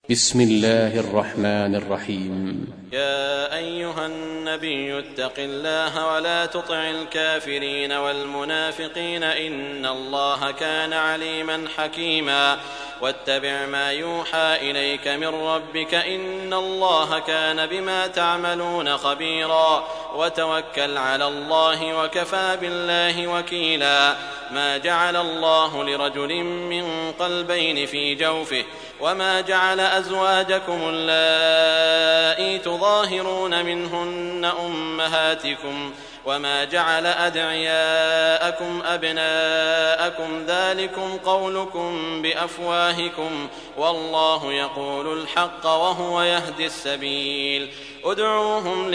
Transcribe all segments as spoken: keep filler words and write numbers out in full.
بسم الله الرحمن الرحيم. يا أيها النبي اتق الله ولا تطع الكافرين والمنافقين إن الله كان عليما حكيما واتبع ما يوحى إليك من ربك إن الله كان بما تعملون خبيرا وتوكل على الله وكفى بالله وكيلا. ما جعل الله لرجل من قلبين في جوفه وما جعل أزواجكم اللائي تظاهرون منهن أمهاتكم وما جعل أدعياءكم أبناءكم ذلكم قولكم بأفواهكم والله يقول الحق وهو يهدي السبيل. ادعوهم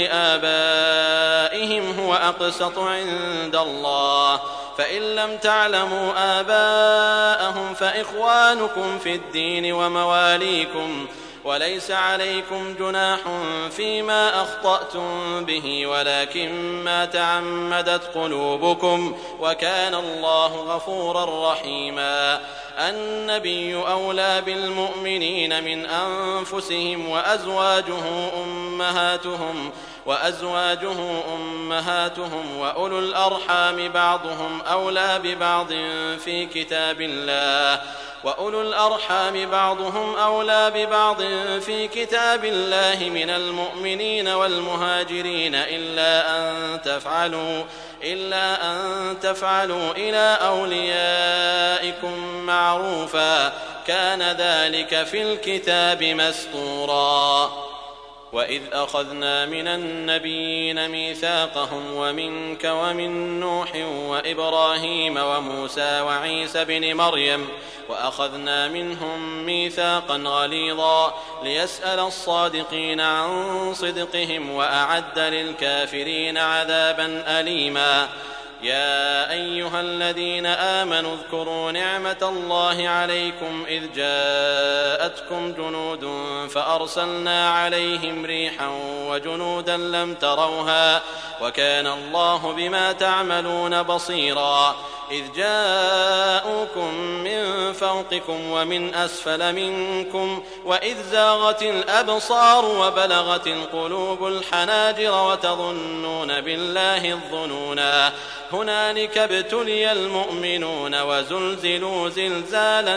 لآبائهم هو أقسط عند الله فإن لم تعلموا آباءهم فإخوانكم في الدين ومواليكم وليس عليكم جناح فيما أخطأتم به ولكن ما تعمدت قلوبكم وكان الله غفورا رحيما. النبي أولى بالمؤمنين من أنفسهم وأزواجه أمهاتهم وأزواجه أمهاتهم وأولو الأرحام بعضهم أولى ببعض في كتاب الله وأولو الأرحام بعضهم أولى ببعض في كتاب الله من المؤمنين والمهاجرين إلا أن تفعلوا إلا أن تفعلوا إلى أوليائكم معروفا كان ذلك في الكتاب مسطورا. وإذ أخذنا من النبيين ميثاقهم ومنك ومن نوح وإبراهيم وموسى وعيسى بن مريم وأخذنا منهم ميثاقا غليظا ليسأل الصادقين عن صدقهم وأعد للكافرين عذابا أليما. يا أيها الذين آمنوا اذكروا نعمة الله عليكم إذ جاءتكم جنود فأرسلنا عليهم ريحا وجنودا لم تروها وكان الله بما تعملون بصيرا. إذ جاءوكم من فوقكم ومن أسفل منكم وإذ زاغت الأبصار وبلغت القلوب الحناجر وتظنون بالله الظنونا هنالك ابتلي المؤمنون وزلزلوا زلزالا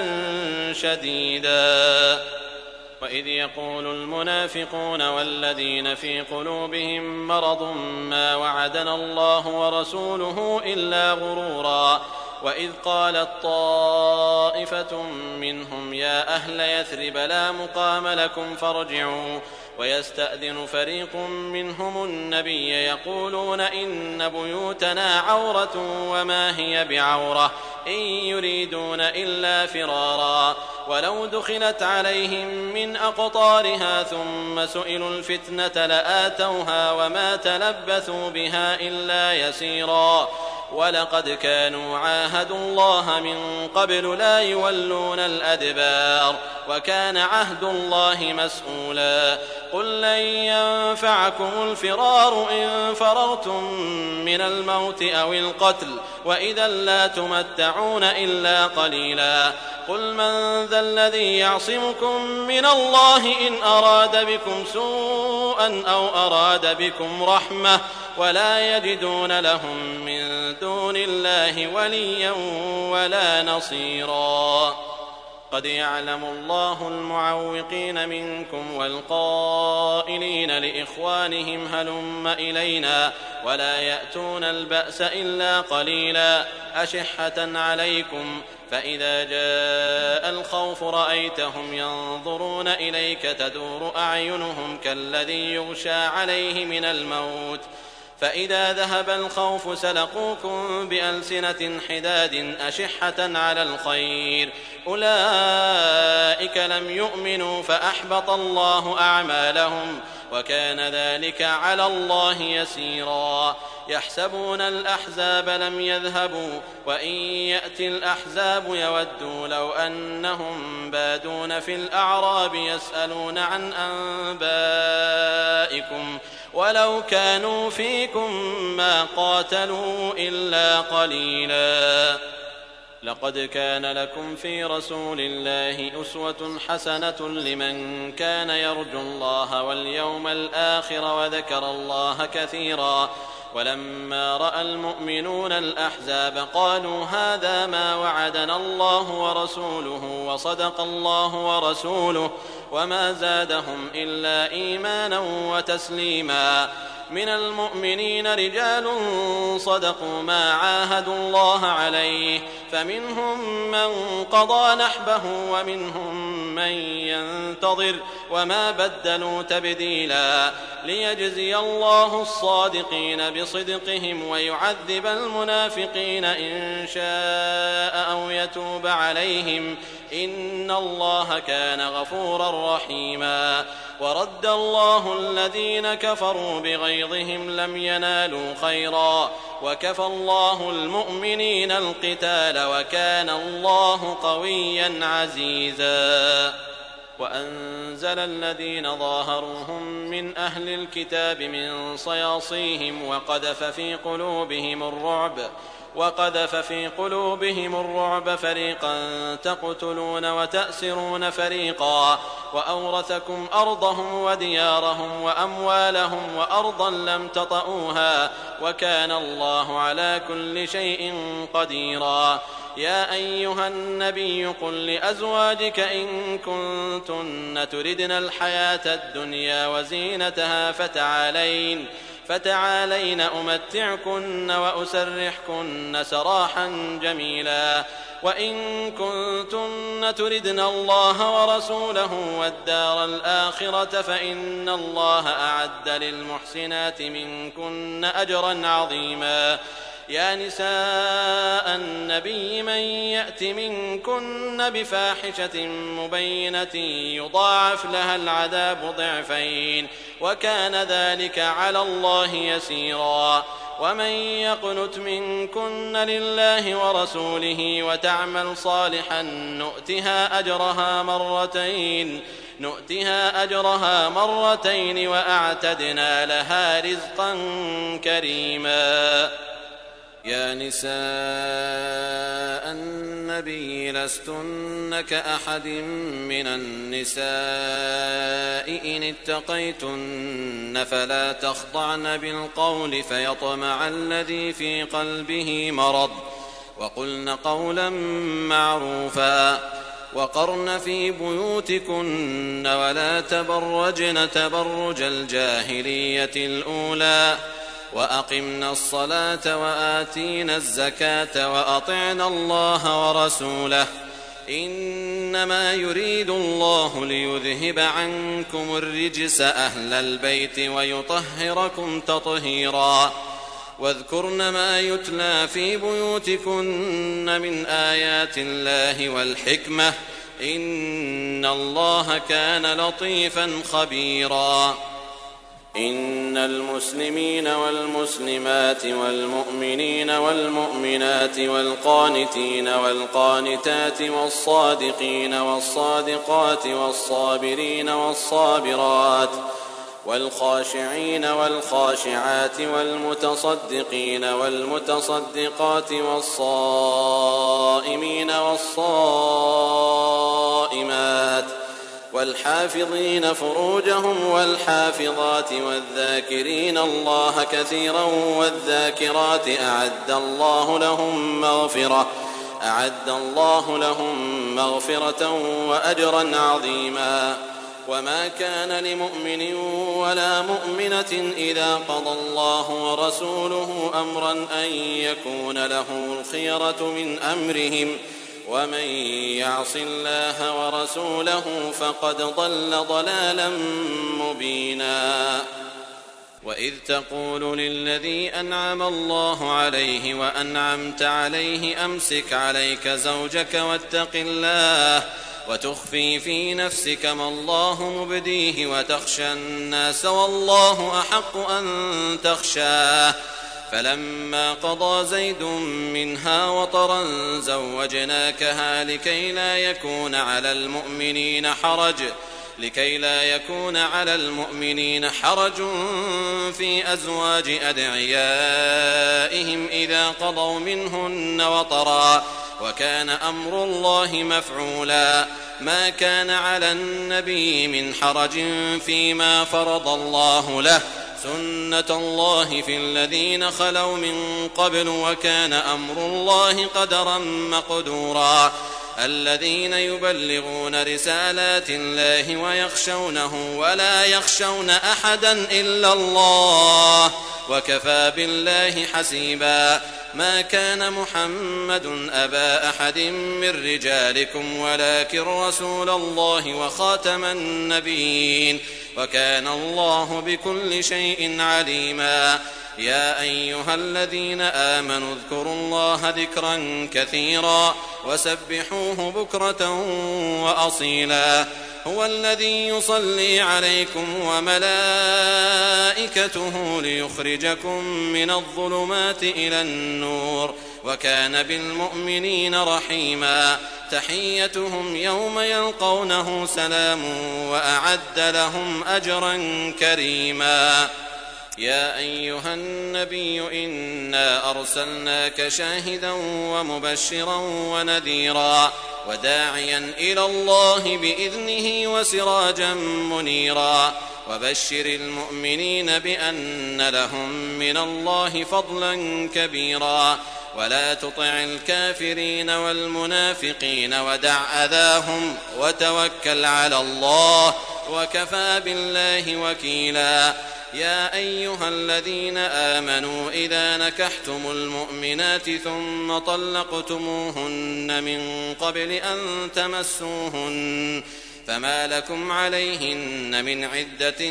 شديدا. وإذ يقول المنافقون والذين في قلوبهم مرض ما وعدنا الله ورسوله إلا غرورا. وإذ قالت طائفة منهم يا أهل يثرب لا مقام لكم فارجعوا ويستأذن فريق منهم النبي يقولون إن بيوتنا عورة وما هي بعورة إن يريدون إلا فرارا ولو دخلت عليهم من أقطارها ثم سئلوا الفتنة لآتوها وما تلبثوا بها إلا يسيرا. ولقد كانوا عاهدوا الله من قبل لا يولون الأدبار وكان عهد الله مسؤولا. قل لن ينفعكم الفرار إن فررتم من الموت أو القتل وإذا لا تمتعون إلا قليلا. قل من ذا الذي يعصمكم من الله إن أراد بكم سوءا أو أراد بكم رحمة ولا يجدون لهم من دون الله وليا ولا نصيرا. قد يعلم الله المعوقين منكم والقائلين لإخوانهم هلم إلينا ولا يأتون البأس إلا قليلا أشحة عليكم فإذا جاء الخوف رأيتهم ينظرون إليك تدور أعينهم كالذي يغشى عليه من الموت فإذا ذهب الخوف سلقوكم بألسنة حداد أشحة على الخير أولئك لم يؤمنوا فأحبط الله أعمالهم وكان ذلك على الله يسيرا. يحسبون الأحزاب لم يذهبوا وإن يأتي الأحزاب يودوا لو أنهم بادون في الأعراب يسألون عن أنبائكم ولو كانوا فيكم ما قاتلوا إلا قليلا. لقد كان لكم في رسول الله أسوة حسنة لمن كان يرجو الله واليوم الآخر وذكر الله كثيرا. ولما رأى المؤمنون الأحزاب قالوا هذا ما وعدنا الله ورسوله وصدق الله ورسوله وما زادهم إلا إيمانا وتسليما. من المؤمنين رجال صدقوا ما عاهدوا الله عليه فمنهم من قضى نحبه ومنهم من ينتظر وما بدلوا تبديلا. ليجزي الله الصادقين بصدقهم ويعذب المنافقين إن شاء أو يتوب عليهم إن الله كان غفورا رحيما. ورد الله الذين كفروا بغيظهم لم ينالوا خيرا وكفى الله المؤمنين القتال وكان الله قويا عزيزا. وأنزل الذين ظاهروهم من أهل الكتاب من صياصيهم وقذف في قلوبهم الرعب وقذف في قلوبهم الرعب فريقا تقتلون وتأسرون فريقا وأورثكم أرضهم وديارهم وأموالهم وأرضا لم تطئوها وكان الله على كل شيء قديرا. يا أيها النبي قل لأزواجك إن كنتن تردن الحياة الدنيا وزينتها فتعالين فتعالين أمتعكن وأسرحكن سراحا جميلا. وإن كنتن تردن الله ورسوله والدار الآخرة فإن الله أعد للمحسنات منكن أجرا عظيما. يا نساء النبي من يأت منكن بفاحشة مبينة يضاعف لها العذاب ضعفين وكان ذلك على الله يسيرا. ومن يقنت منكن لله ورسوله وتعمل صالحا نؤتها أجرها مرتين نؤتها أجرها مرتين وأعتدنا لها رزقا كريما. يا نساء النبي لستن كأحد من النساء إن اتقيتن فلا تخضعن بالقول فيطمع الذي في قلبه مرض وقلن قولا معروفا. وقرن في بيوتكن ولا تبرجن تبرج الجاهلية الأولى وأقمنا الصلاة وآتينا الزكاة وأطعنا الله ورسوله إنما يريد الله ليذهب عنكم الرجس أهل البيت ويطهركم تطهيرا. واذكرن ما يتلى في بيوتكن من آيات الله والحكمة إن الله كان لطيفا خبيرا. إن المسلمين والمسلمات والمؤمنين والمؤمنات والقانتين والقانتات والصادقين والصادقات والصابرين والصابرات والخاشعين والخاشعات والمتصدقين والمتصدقات والصائمين والصائمات والحافظين فروجهم والحافظات والذاكرين الله كثيرا والذاكرات أعد الله لهم مغفرة أعد الله لهم مغفرة وأجرا عظيما. وما كان لمؤمن ولا مؤمنة إذا قضى الله ورسوله أمرا أن يكون له الخيرة من أمرهم ومن يعص الله ورسوله فقد ضل ضلالا مبينا. وإذ تقول للذي أنعم الله عليه وأنعمت عليه أمسك عليك زوجك واتق الله وتخفي في نفسك ما الله مبديه وتخشى الناس والله أحق أن تخشاه فلما قضى زيد منها وطرا زوجناكها لكي لا يكون على المؤمنين حرج لكي لا يكون على المؤمنين حرج في أزواج أدعيائهم إذا قضوا منهن وطرا وكان أمر الله مفعولا. ما كان على النبي من حرج فيما فرض الله له، سنة الله في الذين خلوا من قبل، وكان أمر الله قدرا مقدورا. الذين يبلغون رسالات الله ويخشونه ولا يخشون أحدا إلا الله، وكفى بالله حسيبا. ما كان محمد أبا أحد من رجالكم ولكن رسول الله وخاتم النبيين، وكان الله بكل شيء عليما. يا أيها الذين آمنوا اذكروا الله ذكرا كثيرا وسبحوه بكرة وأصيلا. هو الذي يصلي عليكم وملائكته ليخرجكم من الظلمات إلى النور، وكان بالمؤمنين رحيما. تحيتهم يوم يلقونه سلام، وأعد لهم أجرا كريما. يا أيها النبي إنا أرسلناك شاهدا ومبشرا ونذيرا وداعيا إلى الله بإذنه وسراجا منيرا. وبشر المؤمنين بأن لهم من الله فضلا كبيرا. ولا تطع الكافرين والمنافقين ودع أذاهم وتوكل على الله، وكفى بالله وكيلا. يا أيها الذين آمنوا إذا نكحتم المؤمنات ثم طلقتموهن من قبل أن تمسوهن فما لكم عليهن من عدة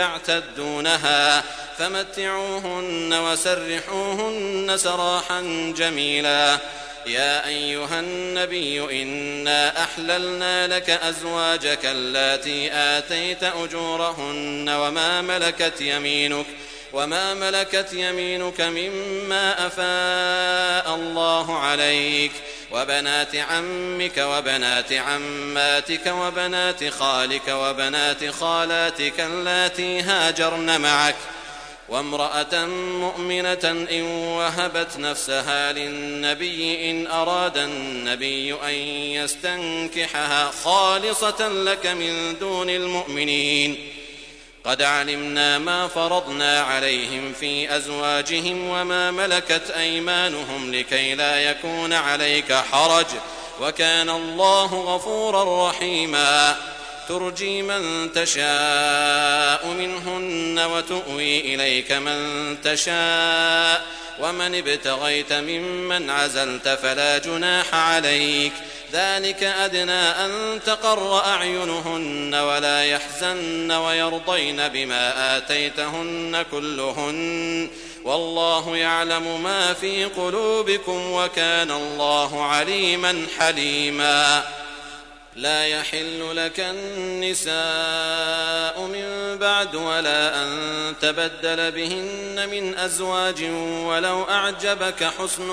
تعتدونها فمتعوهن وسرحوهن سراحا جميلا. يا أيها النبي إنا أحللنا لك أزواجك اللاتي آتيت أجورهن وما ملكت يمينك وما ملكت يمينك مما أفاء الله عليك، وبنات عمك وبنات عماتك وبنات خالك وبنات خالاتك اللاتي هاجرن معك، وامرأة مؤمنة إن وهبت نفسها للنبي إن أراد النبي أن يستنكحها خالصة لك من دون المؤمنين. قد علمنا ما فرضنا عليهم في أزواجهم وما ملكت أيمانهم لكي لا يكون عليك حرج، وكان الله غفورا رحيما. ترجي من تشاء منهن وتؤوي إليك من تشاء، ومن ابتغيت ممن عزلت فلا جناح عليك. ذلك أدنى أن تقر أعينهن ولا يحزن ويرضين بما آتيتهن كلهن، والله يعلم ما في قلوبكم وكان الله عليما حليما. لا يحل لك النساء من بعد ولا أن تبدل بهن من أزواج ولو أعجبك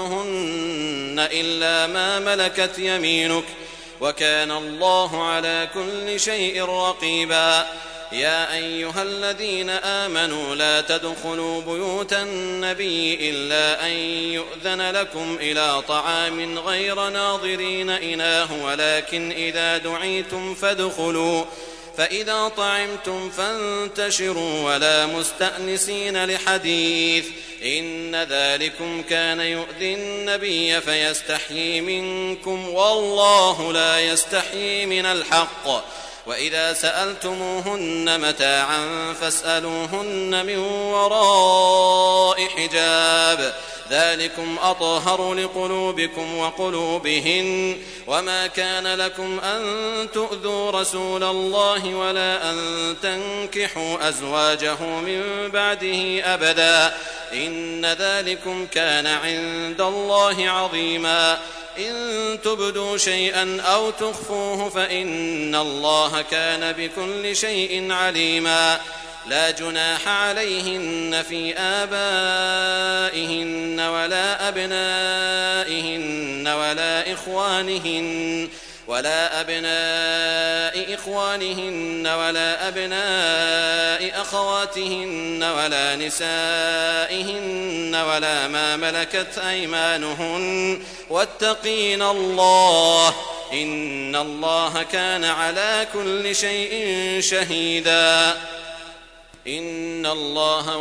حسنهن إلا ما ملكت يمينك، وكان الله على كل شيء رقيبا. يا أيها الذين آمنوا لا تدخلوا بيوت النبي إلا أن يؤذن لكم إلى طعام غير ناظرين إناه، ولكن إذا دعيتم فادخلوا، فإذا طعمتم فانتشروا ولا مستأنسين لحديث، إن ذلكم كان يؤذي النبي فيستحيي منكم، والله لا يستحيي من الحق. وإذا سألتموهن متاعا فاسألوهن من وراء حجاب، ذلكم أطهر لقلوبكم وقلوبهن. وما كان لكم أن تؤذوا رسول الله ولا أن تنكحوا أزواجه من بعده أبدا، إن ذلكم كان عند الله عظيما. إن تبدوا شيئا أو تخفوه فإن الله كان بكل شيء عليما. لا جناح عليهن في آبائهن ولا أبنائهن ولا إخوانهن ولا أبناء إخوانهن ولا أبناء أخواتهن ولا نسائهن ولا ما ملكت أيمانهن واتقين الله إن الله كان على كل شيء شهيدا إن الله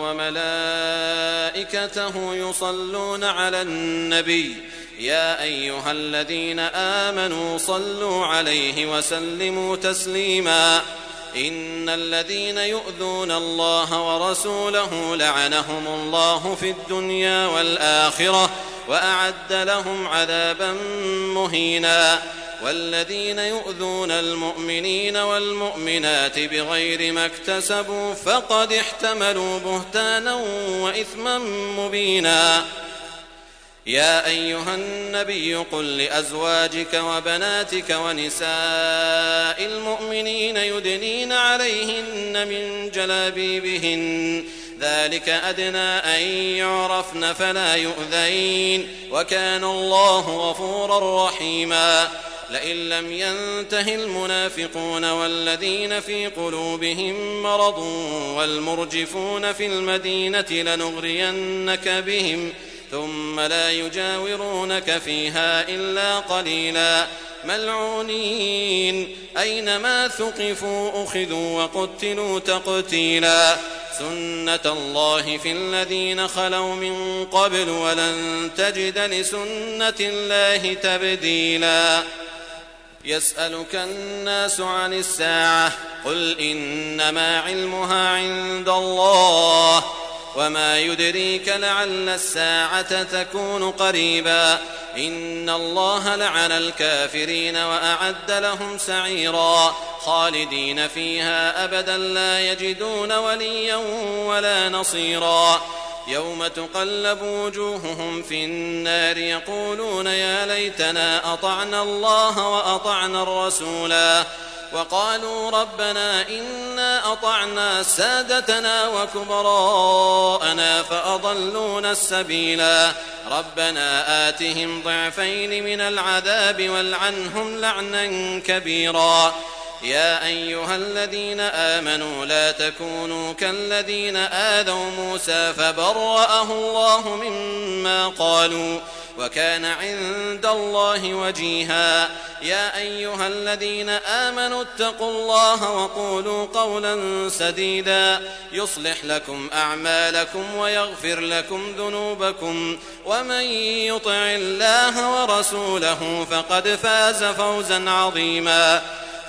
وملائكته يصلون على النبي يا أيها الذين آمنوا صلوا عليه وسلموا تسليما إن الذين يؤذون الله ورسوله لعنهم الله في الدنيا والآخرة وأعد لهم عذابا مهينا والذين يؤذون المؤمنين والمؤمنات بغير ما اكتسبوا فقد احتملوا بهتانا وإثما مبينا يا أيها النبي قل لأزواجك وبناتك ونساء المؤمنين يدنين عليهن من جلابيبهن ذلك أدنى أن يعرفن فلا يؤذين وكان الله غفورا رحيما لئن لم ينته المنافقون والذين في قلوبهم مرض والمرجفون في المدينة لنغرينك بهم ثم لا يجاورونك فيها إلا قليلا ملعونين أينما ثقفوا أخذوا وقتلوا تقتيلا سنة الله في الذين خلوا من قبل ولن تجد لسنة الله تبديلا يسألك الناس عن الساعة قل إنما علمها عند الله وما يدريك لعل الساعة تكون قريبا إن الله لعن الكافرين وأعد لهم سعيرا خالدين فيها أبدا لا يجدون وليا ولا نصيرا يوم تقلب وجوههم في النار يقولون يا ليتنا أطعنا الله وأطعنا الرسولا وقالوا ربنا إنا أطعنا سادتنا وكبراءنا فأضلونا السبيلا ربنا آتهم ضعفين من العذاب والعنهم لعنا كبيرا يا أيها الذين آمنوا لا تكونوا كالذين آذوا موسى فبرأه الله مما قالوا وكان عند الله وجيها يا أيها الذين آمنوا اتقوا الله وقولوا قولا سديدا يصلح لكم أعمالكم ويغفر لكم ذنوبكم ومن يطع الله ورسوله فقد فاز فوزا عظيما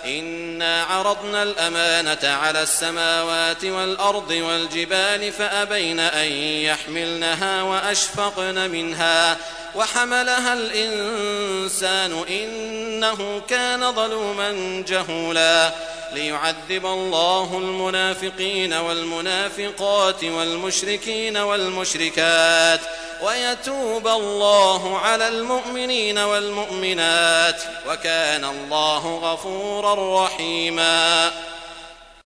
إنا عرضنا الأمانة على السماوات والأرض والجبال فأبين أن يحملنها وأشفقن منها وحملها الإنسان إنه كان ظلوما جهولا ليعذب الله المنافقين والمنافقات والمشركين والمشركات ويتوب الله على المؤمنين والمؤمنات وكان الله غفورا رحيما